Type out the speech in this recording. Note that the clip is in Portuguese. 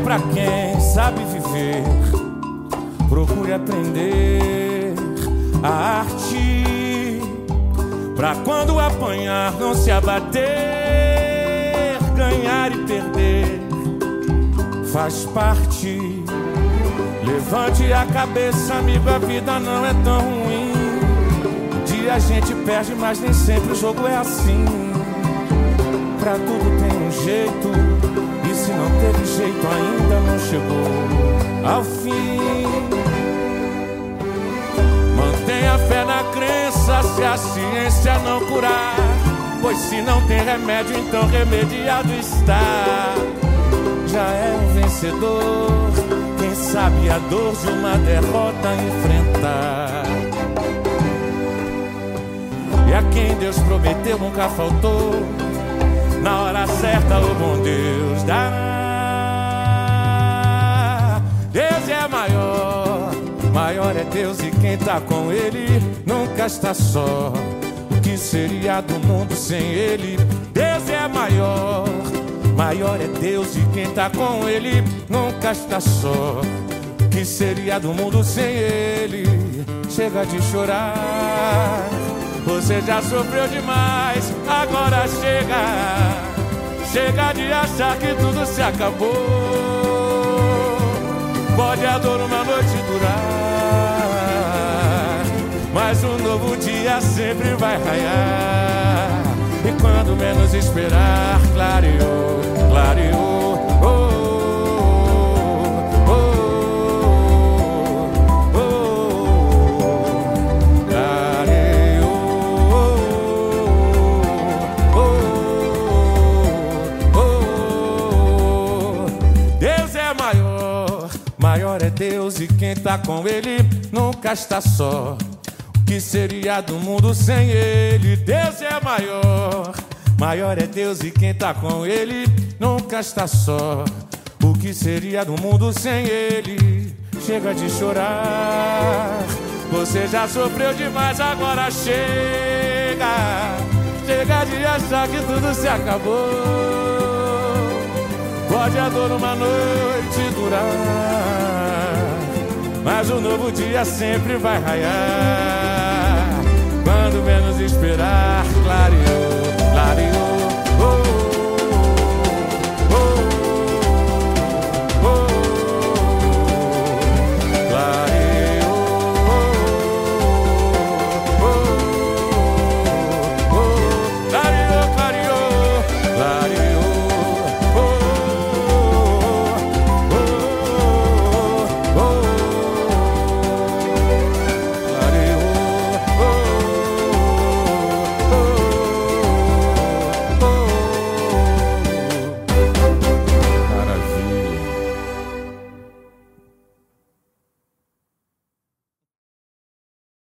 pra quem sabe viver. Procure aprender a arte, pra quando apanhar não se abater. Ganhar e perder faz parte. Levante a cabeça, amigo, a vida não é tão ruim. Um dia a gente perde, mas nem sempre o jogo é assim. Pra tudo tem um jeito, e se não teve jeito ainda não chegou ao fim. Mantenha fé na crença se a ciência não curar, pois se não tem remédio, então remediado está. Já é um vencedor quem sabe a dor de uma derrota enfrentar. E a quem Deus prometeu nunca faltou, na hora certa o bom Deus dará. Deus é maior, maior é Deus, e quem tá com Ele nunca está só. O que seria do mundo sem Ele? Deus é maior, maior é Deus, e quem tá com Ele nunca está só. O que seria do mundo sem Ele? Chega de chorar, você já sofreu demais, agora chega. Chega de achar que tudo se acabou. Pode a dor uma noite durar, mas um novo dia sempre vai raiar. E quando menos esperar, clareou, clareou. Maior é Deus, e quem tá com Ele nunca está só. O que seria do mundo sem Ele? Deus é maior, maior é Deus, e quem tá com Ele nunca está só. O que seria do mundo sem Ele? Chega de chorar, você já sofreu demais, agora chega. Chega de achar que tudo se acabou. Pode a dor uma noite durar, mas um novo dia sempre vai raiar. Quando menos esperar, clareou, clareou.